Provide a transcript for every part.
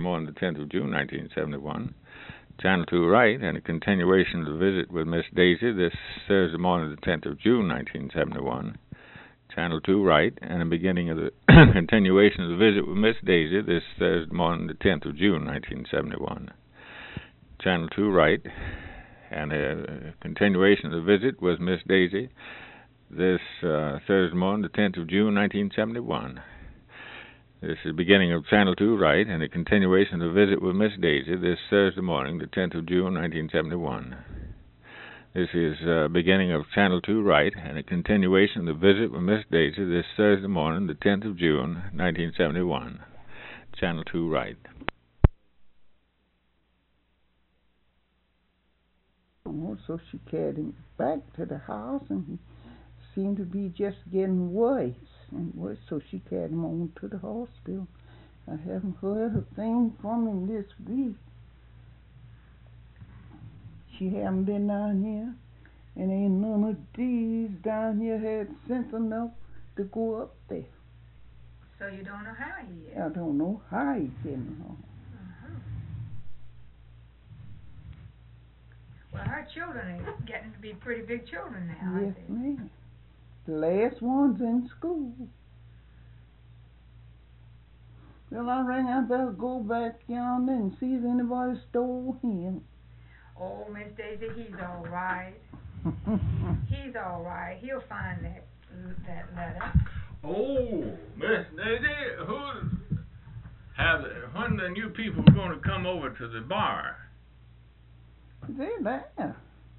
morning, the 10th of June, 1971. Channel 2 right, and a continuation of the visit with Miss Daisy this Thursday morning, the 10th of June, 1971. Channel 2 right, and a beginning of the continuation of the visit with Miss Daisy this Thursday morning, the 10th of June, 1971. Channel 2 right, and a continuation of the visit with Miss Daisy this Thursday morning, the 10th of June, 1971. This is the beginning of Channel 2 right, and a continuation of the visit with Miss Daisy this Thursday morning, the 10th of June, 1971. This is beginning of Channel 2 right, and a continuation of the visit with Miss Daisy this Thursday morning, the 10th of June, 1971. Channel 2 right. So she carried him back to the house, and he seemed to be just getting worse and worse. So she carried him on to the hospital. I haven't heard a thing from him this week. She haven't been down here, and ain't none of these down here had sense enough to go up there. So you don't know how he is? I don't know how he's getting home. Well, her children are getting to be pretty big children now. Yes, ma'am. The last one's in school. Well, I reckon I better go back yonder and see if anybody stole him. Oh, Miss Daisy, he's all right. He's all right. He'll find that letter. Oh, Miss Daisy, when the new people are going to come over to the bar? They're there.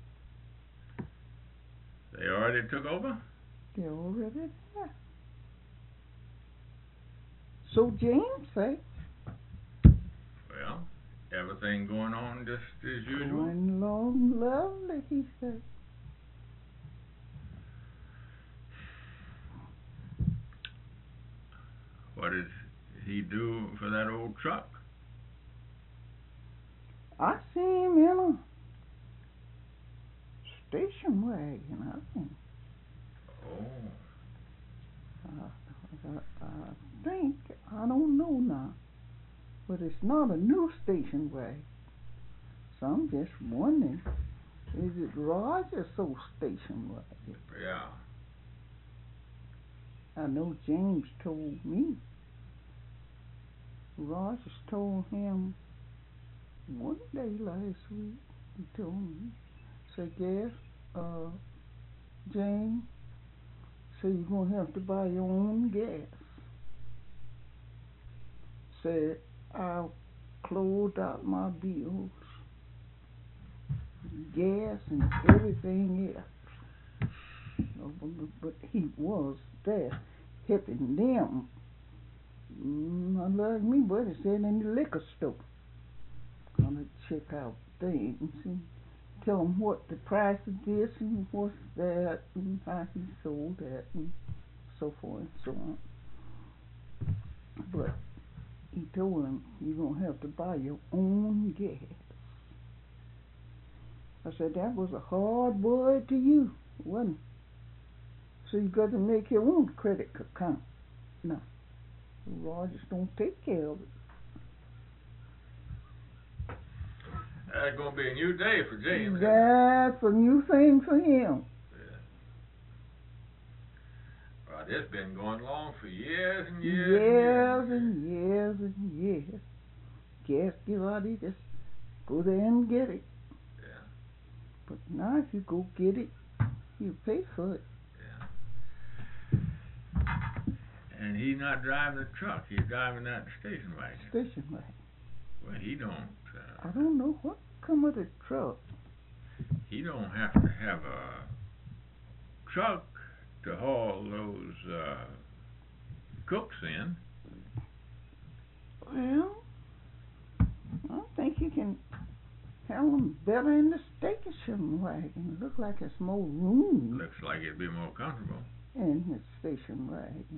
They already took over? They're already there. So James say. Well, everything going on just as usual? Going along lovely, he said. What did he do for that old truck? I see him in a station wagon, I think. Oh. I think, I don't know now, but it's not a new station wagon. So I'm just wondering, is it Roger's old station wagon? Yeah. I know James told me. Rogers told him one day last week, he told me, said, yes, James, so you're going to have to buy your own gas. Said, I'll close out my bills, gas and everything else. But he was there helping them. Not like me, but he said in the liquor store. Gonna check out things and tell him what the price of this and what's that and how he sold that and so forth and so on. But he told him you're gonna have to buy your own gas. I said that was a hard word to you, wasn't it? So you got to make your own credit account. No, Rogers don't take care of it. That's going to be a new day for James. That's a new thing for him. Yeah. Well, this been going along for years and years. And years and years. Gas give out, he just go there and get it. Yeah. But now if you go get it, you pay for it. Yeah. And he's not driving the truck, he's driving that station wagon. Station wagon. Well, he don't. I don't know what come of the truck. He don't have to have a truck to haul those cooks in. Well, I think you can haul them better in the station wagon. Looks like it's more room. Looks like it'd be more comfortable. In his station wagon.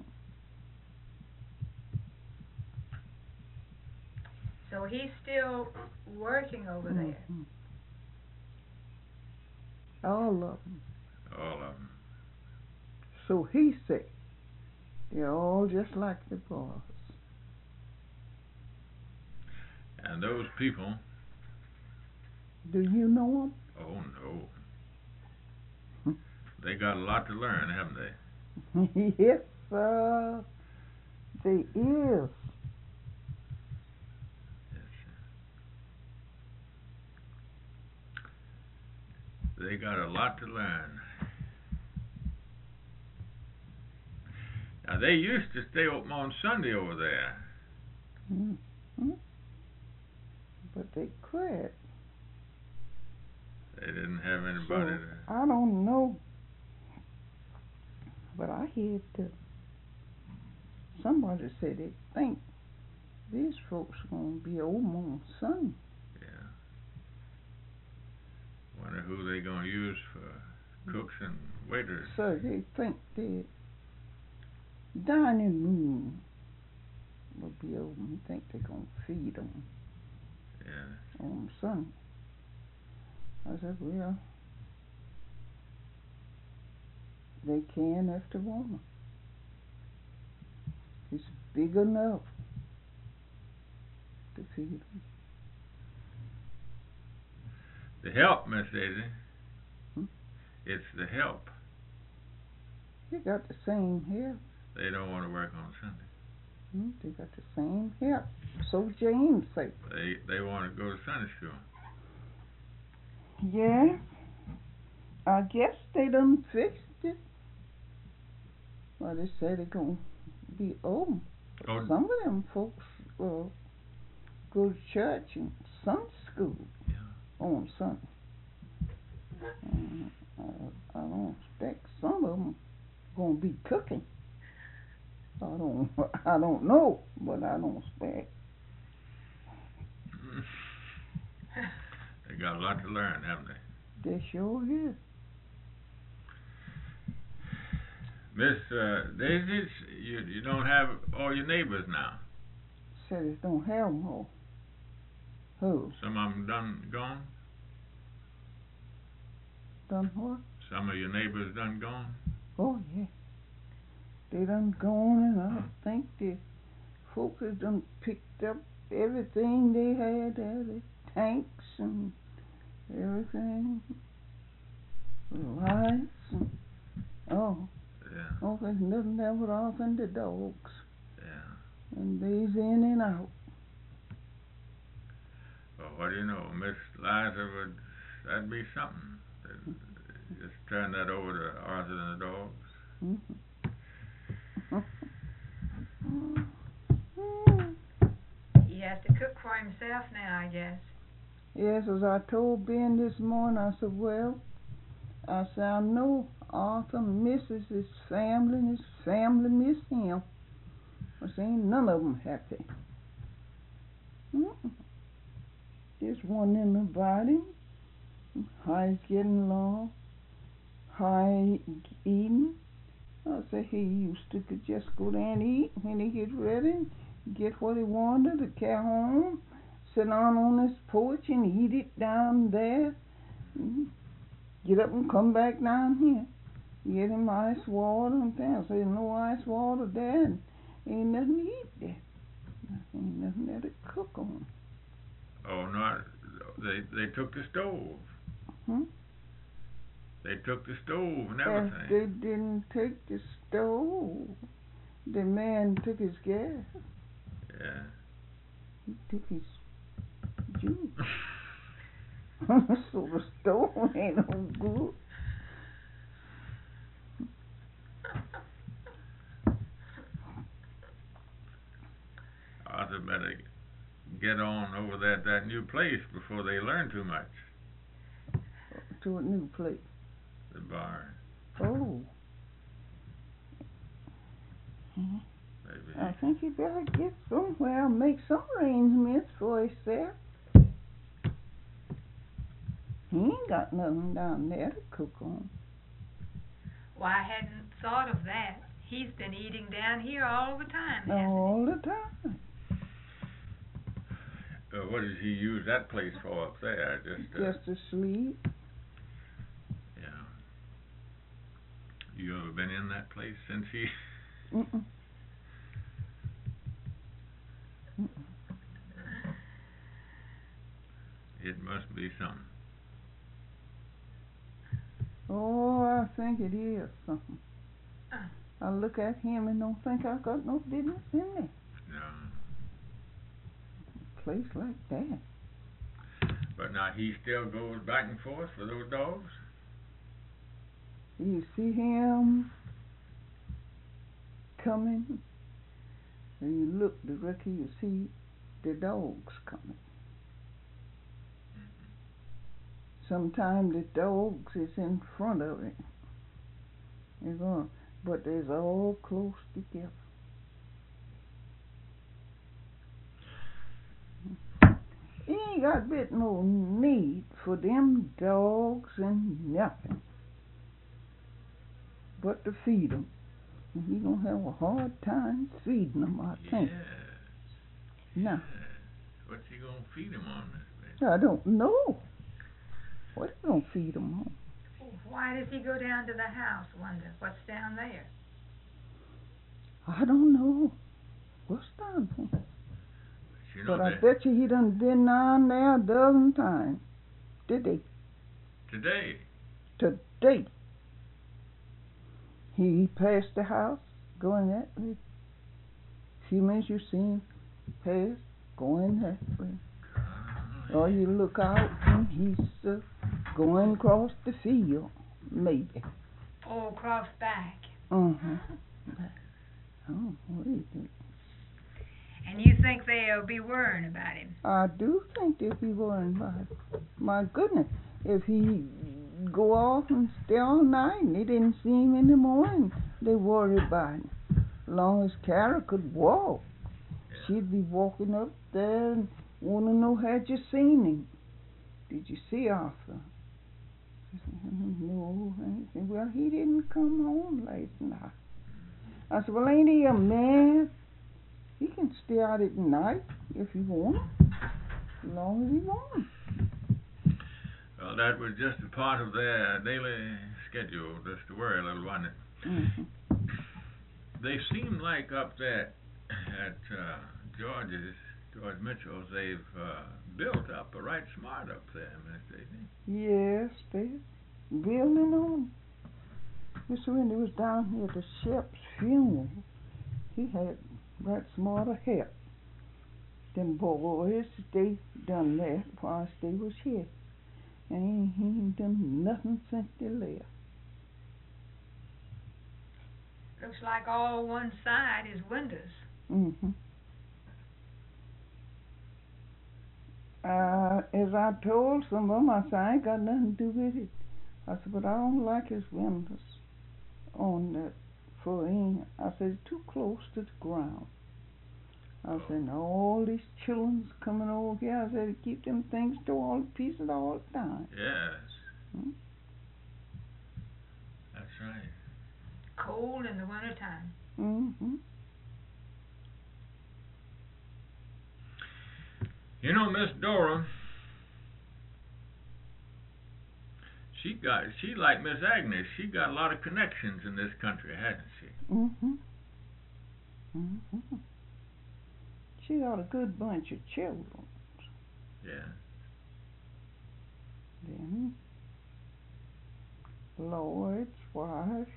So he's still working over there. All of them. All of them. So he said, they're all just like the boss. And those people, Do you know oh no, they got a lot to learn, haven't they? them? Yes, they is. Yes, they got a lot to learn. Now they used to stay open on Sunday over there. Mm-hmm. But they quit. They didn't have anybody So, to. I don't know. But I heard somebody say they think these folks are going to be open on Sunday. Yeah. Wonder who they gonna use for cooks and waiters. So they think the dining room will be open. They think they're going to feed them Yeah. on Sunday. I said, well, they can if they want to. It's big enough to feed them. The help, Miss Daisy. Hmm? It's the help. They got the same help. They don't want to work on Sunday. They got the same help. So James said. They want to go to Sunday school. Yeah, I guess they done fixed it. Well, they say they're going to be open. Oh. Some of them folks go to church and Sunday school on Sunday. I don't expect some of them going to be cooking. I don't know, but I don't expect. They got a lot to learn, haven't they? They sure is. Miss Daisy, you don't have all your neighbors now. Said it don't have more. Who? Some of them done gone. Done what? Some of your neighbors done gone. Oh yeah. They done gone, and I think the folks have done picked up everything they had there, the tanks and everything, the lights and Yeah. there's nothing there but off and the dogs. Yeah. And they's in and out. Well, what do you know, Miss Liza that'd be something. Just turn that over to Arthur and the dogs. He has to cook for himself now, I guess. Yes, as I told Ben this morning, I said, I know Arthur misses his family and his family miss him. I said, ain't none of them happy. Just wondering about him, how he's getting along, how he eating. I said he used to could just go there and eat when he get ready, get what he wanted, to carry home, sit down on his porch and eat it down there. Get up and come back down here. Get him ice water and things. I said, no ice water there, and ain't nothing to eat there. Ain't nothing there to cook on. Oh, no, they took the stove. They took the stove and everything. They didn't take the stove. The man took his gas. Yeah. He took his juice. So the stove ain't no good. Arthur better get on over there at that new place before they learn too much. To a new place. The bar. Oh. Maybe. I think he better get somewhere, make some arrangements for himself. He ain't got nothing down there to cook on. Well, I hadn't thought of that. He's been eating down here all the time, hasn't he? All the time. What does he use that place for up there? Just to sleep. Yeah. You ever been in that place since he? It must be something. Oh, I think it is something. Uh. I look at him and don't think I got no business in there. No. A place like that. But now he still goes back and forth for those dogs? You see him coming, and you look directly, you see the dogs coming. Sometimes the dogs is in front of it. But they're all close together. He ain't got a bit no need for them dogs and nothing but to feed them. And he gonna have a hard time feeding them, I think. Yes. Now, Yes. What's he gonna feed them on, Miss Betty? I don't know. What he gonna feed them on? Why does he go down to the house, wonder? What's down there? I don't know. What's down there? You know But I that bet you he done been down there a dozen times. Did he? today. Today. He passed the house, going that way. A few minutes you see him pass, going that way. Or you look out and he's going across the field, maybe. Oh, across back. Uh-huh. Oh, what is it? And you think they'll be worrying about him? I do think they'll be worrying about it. My goodness, if he go off and stay all night and they didn't see him in the morning, they worry about him. As long as Kara could walk, she'd be walking up there and want to know, had you seen him? Did you see Arthur? No. I said, well, he didn't come home last night. I said, well, ain't he a man? He can stay out at night if he wants, as long as he wants. Well, that was just a part of their daily schedule, just to worry a little, wasn't it? Mm-hmm. They seem like up there at George Mitchell's, they've built up a right smart up there, Miss Daisy. Yes, they're building on. Mr. Wendy was down here at the Shep's funeral. He had right smart of help. Them boys, they done that whilst they was here. And he ain't done nothing since they left. Looks like all one side is windows. Mm-hmm. As I told some of them, I said, I ain't got nothing to do with it. I said, but I don't like his windows on that for him. I said, it's too close to the ground. I said, all these children's coming over here. I said, keep them things to all pieces all the time. Yes. Hmm? That's right. Cold in the wintertime. Mm-hmm. You know, Miss Dora, she like Miss Agnes, she got a lot of connections in this country, hasn't she? Mm-hmm. Mm-hmm. She got a good bunch of children. Yeah. Then Lloyd's wife,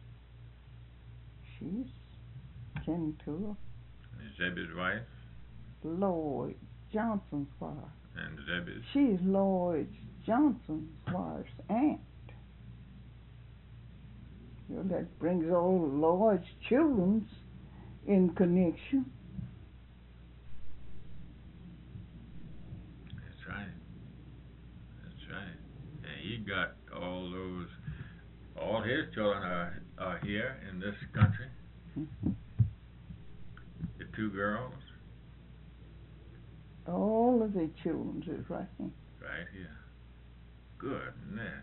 she's kin to her. Zebby's wife Lloyd Johnson's wife. and Zebby's. She's Lloyd Johnson's wife's aunt. You know, that brings all Lloyd's children's in connection. That's right. That's right. And he got all his children are here in this country. Mm-hmm. The two girls. All of their children's is right here. Right here. Goodness.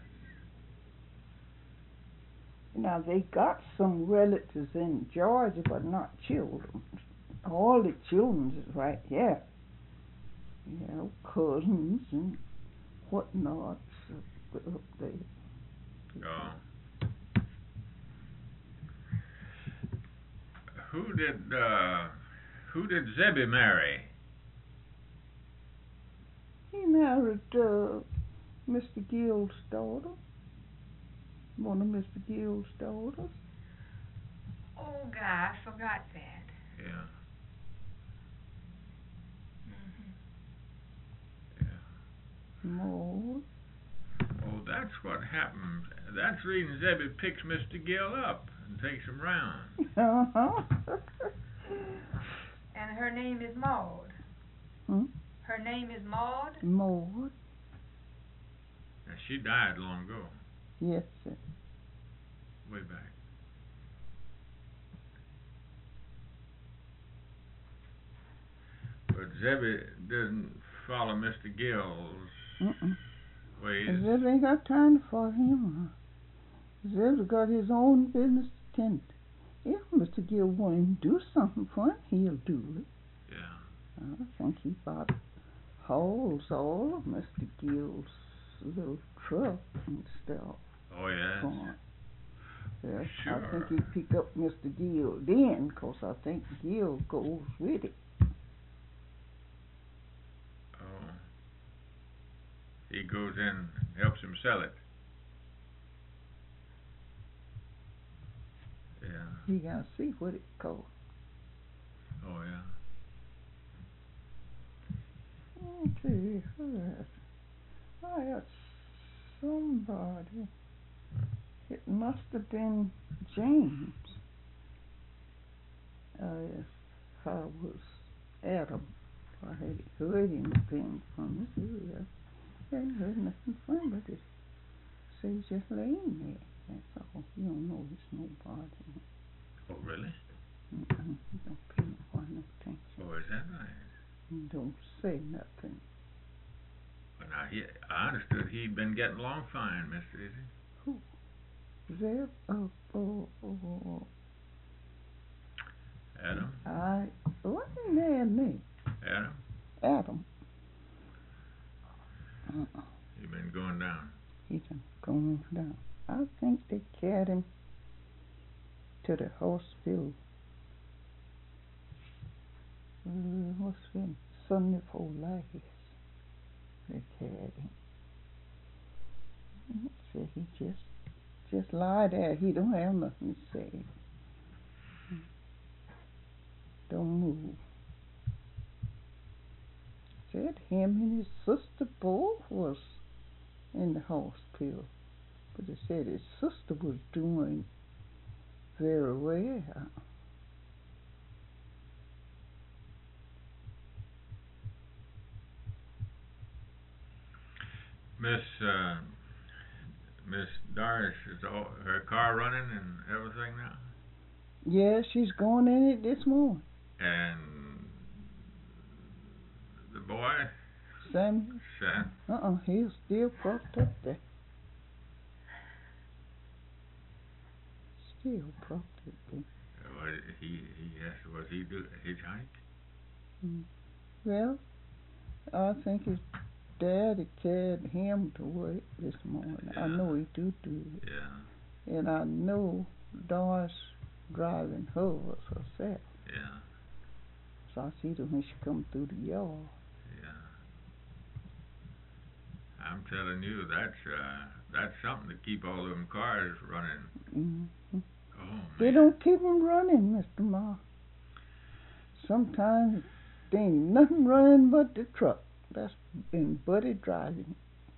Now, they got some relatives in Georgia, but not children. All the children's is right here. You know, cousins and whatnot up there. Oh. Who did Zebby marry? He married Mr. Gill's daughter. One of Mr. Gill's daughters. Oh, God, I forgot that. Yeah. Mhm. Yeah. Maud. Oh, that's what happened. That's the reason Zebby picks Mr. Gill up and takes him round. Uh-huh. And her name is Maud. Hmm? Her name is Maud? Maud. Now, she died long ago, Yes, sir. way back. But Zebby doesn't follow Mr. Gill's ways. Zeb ain't got time to follow him. Zeb's got his own business to tend to. If Mr. Gill want him to do something for him, he'll do it. Yeah. I think he bought hauls all of Mr. Gill's little truck and stuff Oh, yes. for him. Yeah, Sure. I think he pick up Mr. Gill then, 'cause I think Gill goes with it. Oh. He goes in and helps him sell it. Yeah. He gotta see what it costs. Oh, yeah. Okay, who else? I got somebody. It must have been James. If I was Adam, I had heard anything from it. I hadn't heard nothing from him, but it says just laying there. That's all. You don't know it's nobody. Oh, really? You don't pay no attention. Oh, is that right? You don't say nothing. Well, now, I understood he'd been getting along fine, Mr. Izzy. Who? Zeb? Adam? What's his name? Adam? Adam. He'd been going down. He's going down. I think they carried him to the hospital. What's been Sunday before last? They carried him. Said he just lie there. He don't have nothing to say. Don't move. Said him and his sister both was in the hospital, but they said his sister was doing very well. Miss Doris, is her car running and everything now? Yeah, she's going in it this morning. And the boy? Samuel? Sam? He's still propped up there. Still propped up there. Was he do hitchhike? Well, I think his daddy carried him to work this morning. Yeah. I know he do it. Yeah. And I know Doris driving hers herself. Yeah. So I see her when she come through the yard. Yeah. I'm telling you, that's something to keep all them cars running. Mm-hmm. Oh, man. They don't keep them running, Mr. Ma. Sometimes there ain't nothing running but the truck. That's been Buddy driving.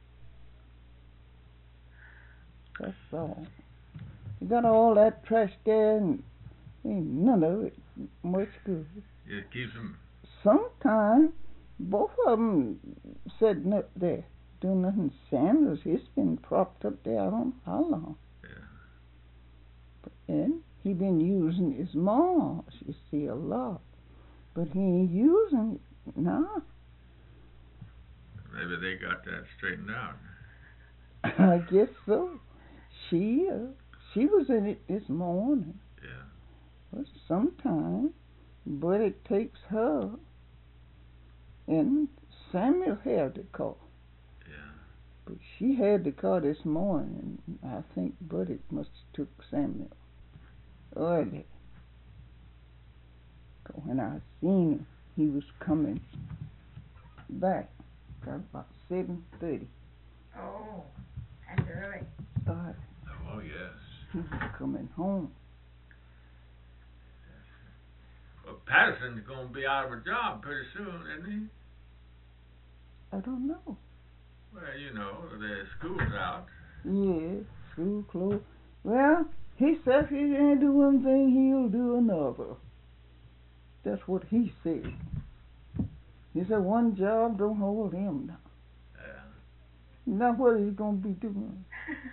That's all. You got all that trash there and ain't none of it much good. It keeps them. Sometimes both of them sitting up there doing nothing. Samuel's, he's been propped up there I don't know how long. Yeah. And he been using his maws, you see, a lot. But he ain't using it now. Maybe they got that straightened out. I guess so. She was in it this morning. Yeah. But sometimes Buddy takes her and Samuel had the car. Yeah. But she had the car this morning, and I think Buddy must have took Samuel early. When I seen him, he was coming back got about 7:30. Oh, that's early. Oh, yes. He was coming home. Well, Patterson's going to be out of a job pretty soon, isn't he? I don't know. Well, you know, the school's out. Yeah, school closed. Well, he said if he ain't do one thing, he'll do another. That's what he said. He said one job don't hold him now. Now what is he going to be doing?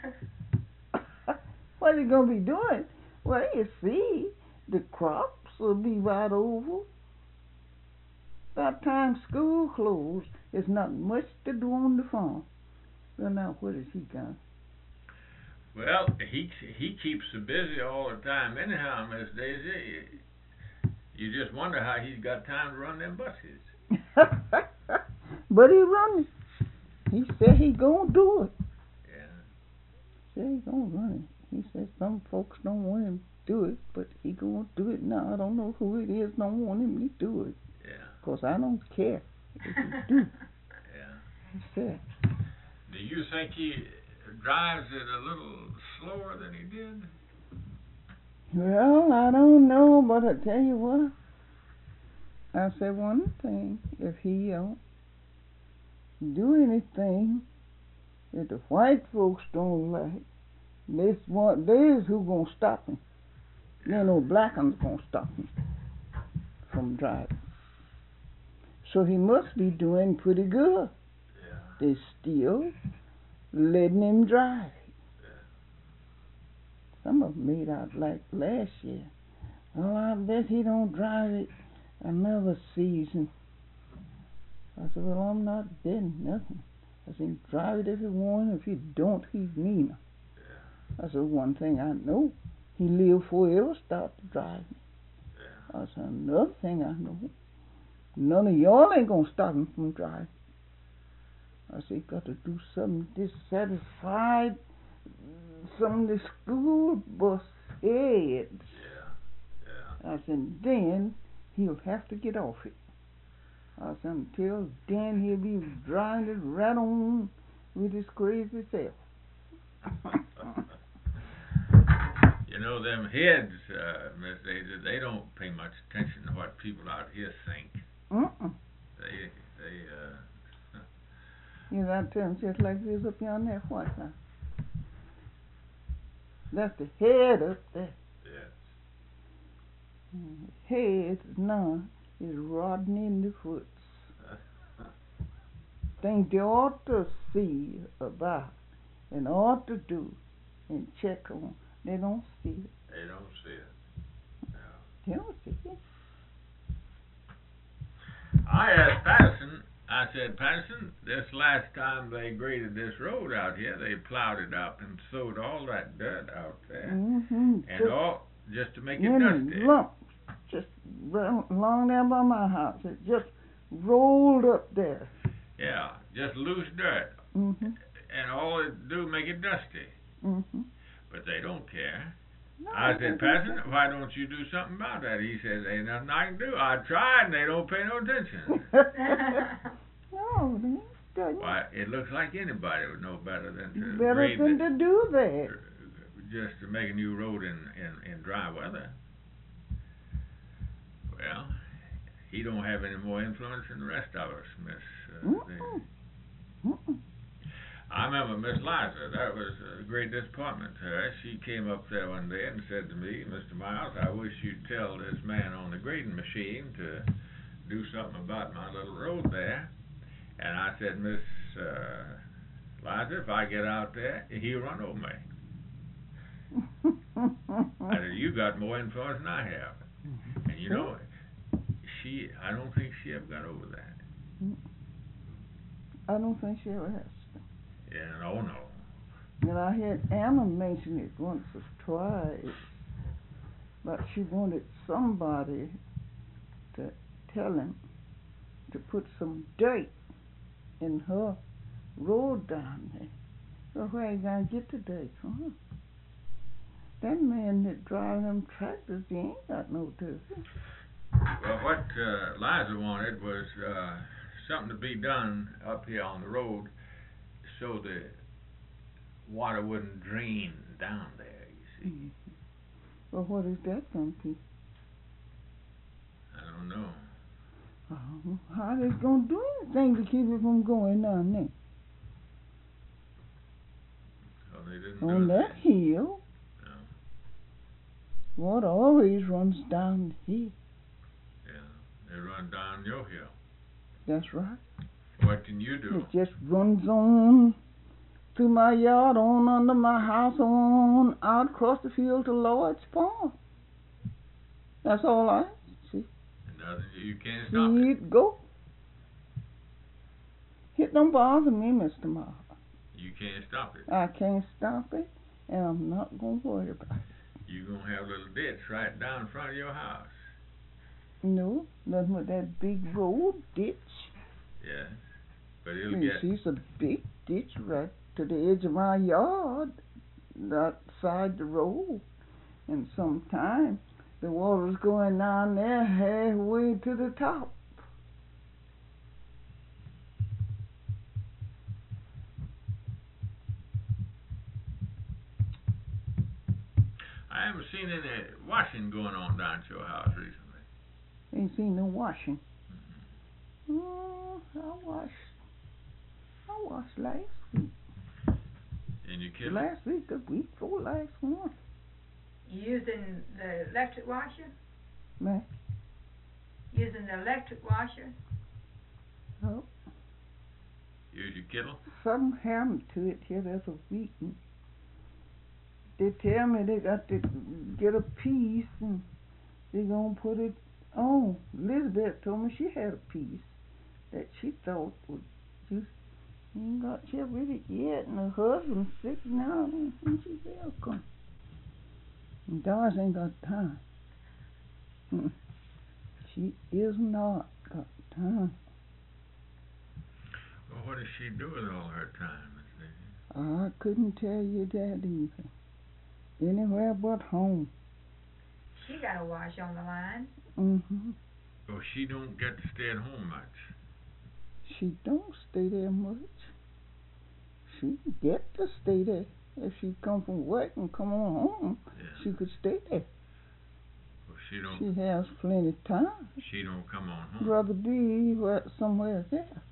What is he going to be doing? Well, you see, the crops will be right over. By the time school closed, there's not much to do on the farm. Well, now what is he got? Well, he keeps so busy all the time anyhow, Miss Daisy. You just wonder how he's got time to run them buses. But he running. He said he gonna do it. Yeah. Said he gonna run it. He said some folks don't want him to do it, but he gonna do it now. I don't know who it is don't want him to do it. Yeah. 'Cause I don't care if he do. Yeah. He said. Do you think he drives it a little slower than he did? Well, I don't know, but I tell you what. I said one thing: if he don't do anything that the white folks don't like, there's who gonna stop him. There ain't no black ones gonna stop him from driving. So he must be doing pretty good. Yeah. They still letting him drive. Some of them made out like last year. Oh, I bet he don't drive it another season. I said, well, I'm not betting nothing. I said, drive it if you want. If you don't, he's meaner. I said, one thing I know, he live forever start to drive. I said, another thing I know, none of y'all ain't gonna stop him from driving. I said, you got to do something dissatisfied some of the school bus heads. Yeah. I said, then he'll have to get off it. I said, until then he'll be driving it right on with his crazy self. You know, them heads, Miss Daisy, they don't pay much attention to what people out here think. They You know, I tell him just like this up yonder there, what now? That's the head up there. Yes. Head now is rotting in the foots. Things they ought to see about and ought to do and check on. They don't see it. They don't see it. No. They don't see it. I asked Patterson, I said, Patterson, this last time they graded this road out here, they plowed it up and sowed all that dirt out there. And all just to make it dusty. Lumps, just along there by my house. It just rolled up there. Yeah, just loose dirt. And all it do make it dusty. But they don't care. No, I said, Patterson, why don't you do something about that? He said, ain't nothing I can do. I tried and they don't pay no attention. No, they don't. Why, it looks like anybody would know better than to Better grade than it, to do that. just to make a new road in dry weather. Well, he don't have any more influence than the rest of us, Miss Daisy. I remember Miss Liza. That was a great disappointment to her. She came up there one day and said to me, Mr. Miles, I wish you'd tell this man on the grading machine to do something about my little road there. And I said, Miss Liza, if I get out there, he'll run over me. I said, you got more influence than I have. And you know, I don't think she ever got over that. I don't think she ever has. Yeah, no. And I had Anna mention it once or twice, but she wanted somebody to tell him to put some dirt in her road down there. So where you gonna get the dirt from? That man that drive them tractors, he ain't got no dirt. Well, what Liza wanted was something to be done up here on the road so the water wouldn't drain down there, you see. Well, what is that going to be? I don't know. How they going to do anything to keep it from going down there? Well, they didn't On do that hill, No. water always runs down the hill. Yeah, they run down your hill. That's right. What can you do? It just runs on through my yard, on under my house, on out across the field to Lloyd's Pond. That's all I see. Nothing, you can't stop See it. it go. It don't bother me, Mr. Mark. You can't stop it. I can't stop it, and I'm not going to worry about it. You're going to have a little ditch right down in front of your house. No, nothing with that big road ditch. Yes, but it'll You get... see, it's a big ditch right to the edge of my yard, outside the road. And sometimes the water's going down there halfway to the top. I haven't seen any washing going on down at your house recently. Ain't seen no washing. Oh, I washed last week. And you kidding? Last week, the week before last one. You using the electric washer? Man, Using the electric washer? oh, Use your kettle? something happened to it here the other week. And they tell me they got to get a piece and they gonna put it on. Elizabeth told me she had a piece that she thought would just ain't got here with it yet, and her husband's sick now, and she's welcome. And Doris ain't got time. She is not got time. Well, what does she do with all her time, Miss Daisy? I couldn't tell you that either. Anywhere but home. She got a wash on the line. Well, she don't get to stay at home much. She don't stay there much. She get to stay there. If she come from work and come on home, Yeah. she could stay there. Well, she don't. She has plenty of time. She don't come on home. Rather be somewhere there.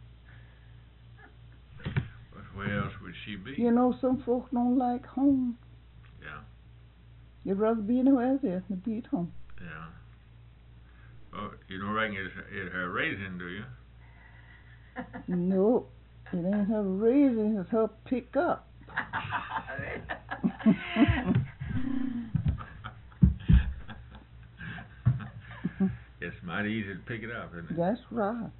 But where else would she be? You know, some folks don't like home. Yeah. You'd rather be anywhere there than be at home. Yeah. Well, you don't reckon it's her raising, do you? No, it ain't her raising, it's her pick up. It's mighty easy to pick it up, isn't it? That's right.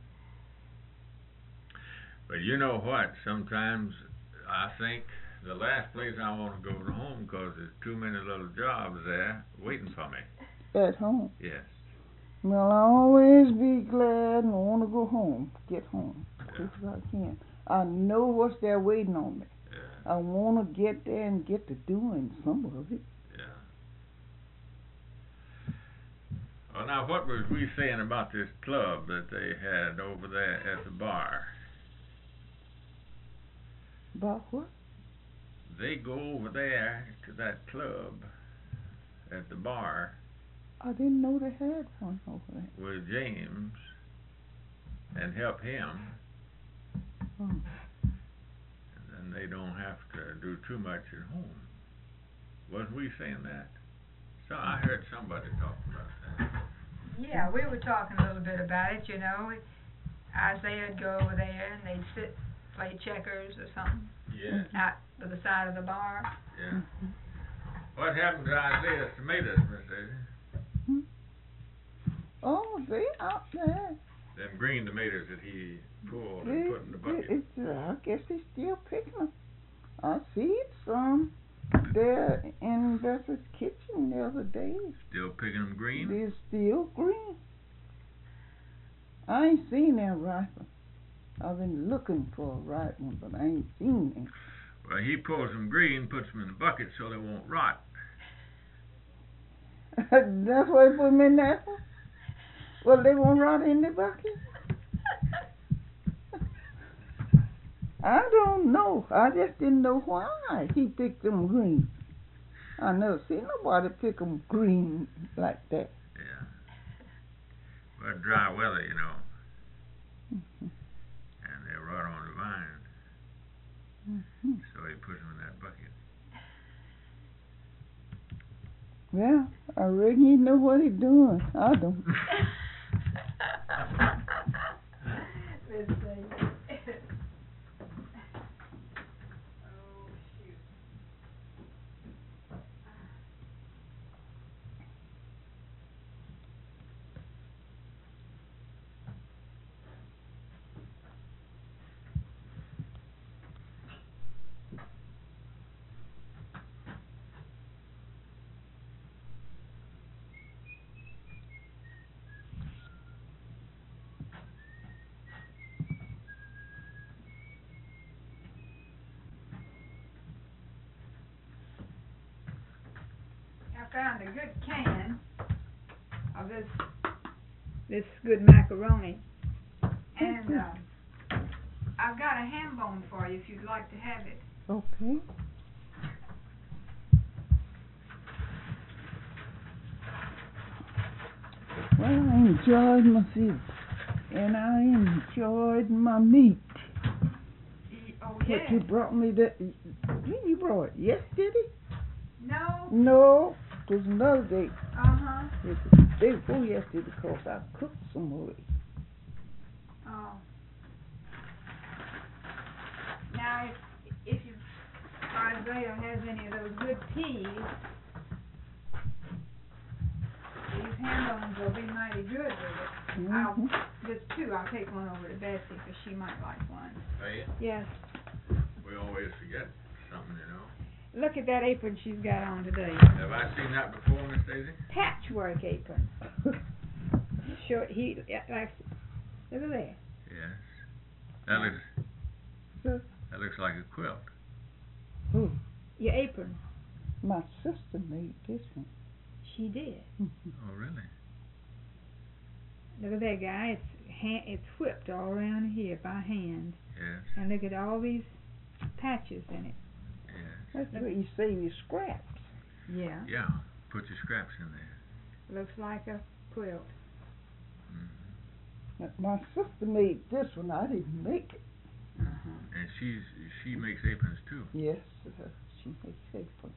But you know what? Sometimes I think the last place I want to go to home because there's too many little jobs there waiting for me. At home. Yes. Well, I always be glad and want to go home, get home, as quick as I can. I know what's there waiting on me. Yeah. I want to get there and get to doing some of it. Yeah. Well, now, what was we saying about this club that they had over there at the bar? About what? They go over there to that club at the bar I didn't know they had one over there. with James and help him, Oh. and then they don't have to do too much at home. Wasn't we saying that? So I heard somebody talk about that. Yeah, we were talking a little bit about it, you know. Isaiah'd go over there and they'd sit, play checkers or something Yeah, out to the side of the bar. yeah. What happened to Isaiah's tomatoes, Miss Daisy? Oh, they out there. Them green tomatoes that he pulled and put in the bucket. I guess he's still picking them. I see some there in Beth's kitchen the other day. Still picking them green? They're still green. I ain't seen that ripe one. I've been looking for a ripe one, but I ain't seen them. Well, he pulls them green, puts them in the bucket so they won't rot. That's why he put them in that one? Well, they won't rot in the bucket? I don't know. I just didn't know why he picked them green. I never seen nobody pick them green like that. Yeah. Well, dry weather, you know. Mm-hmm. And they're right on the vine. Mm-hmm. So he puts them in that bucket. Yeah, I reckon he know what he doing. I don't. Miss Daisy. Oh, shoot. I found a good can of this good macaroni, and I've got a ham bone for you if you'd like to have it. Okay. Well, I enjoyed my food, and I enjoyed my meat. Oh, But yeah. you brought me that. When you brought it? Yesterday? No? No, it was another day. Uh-huh. It was the day before yesterday because I cooked some of it. Oh. Now, if Isaiah has any of those good teas, these ham bones will be mighty good with it. Mm-hmm. Just two. I'll take one over to Bessie because she might like one. Oh, yeah? Yes. We always forget something, you know. Look at that apron she's got on today. Have I seen that before, Miss Daisy? Patchwork apron. Short. He likes. Look at there. Yes. That looks like a quilt. Who? Your apron. My sister made this one. She did. Oh, really? Look at that, guy. It's whipped all around here by hand. Yes. And look at all these patches in it. Yes. That's where you save your scraps. Yeah. Yeah. Put your scraps in there. Looks like a quilt. Mm-hmm. My sister made this one. I didn't make it. Uh-huh. And she makes aprons too. Yes, she makes aprons.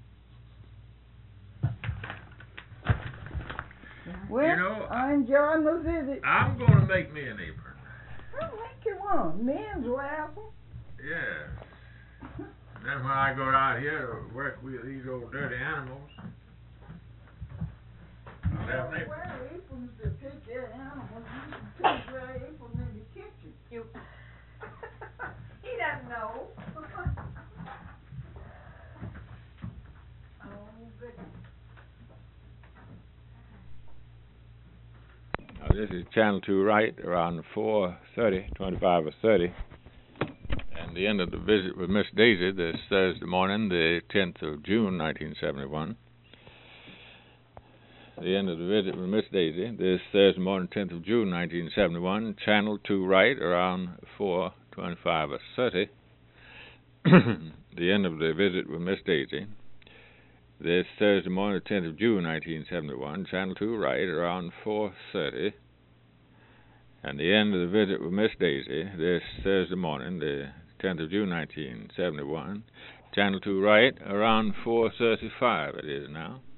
Well, You know, I enjoyed my visit. I'm gonna make me an apron. I'll make you one. Men's wear them. Yes. Then when I go out here to work with these old dirty animals, I'll have an apron. Wear aprons to take care of animals. You can wear aprons in the kitchen. He doesn't know. Oh, goodness. Now, this is Channel 2 right around 4:30, 25 or 30. And the end of the visit with Miss Daisy this Thursday morning, the 10th of June, 1971. The end of the visit with Miss Daisy this Thursday morning, 10th of June, 1971. Channel 2 right around 4:25 or 30. The end of the visit with Miss Daisy this Thursday morning, 10th of June, 1971. Channel 2 right around 4:30. And the end of the visit with Miss Daisy this Thursday morning, the 10th of June, 1971. Channel 2 right around 4:35 it is now.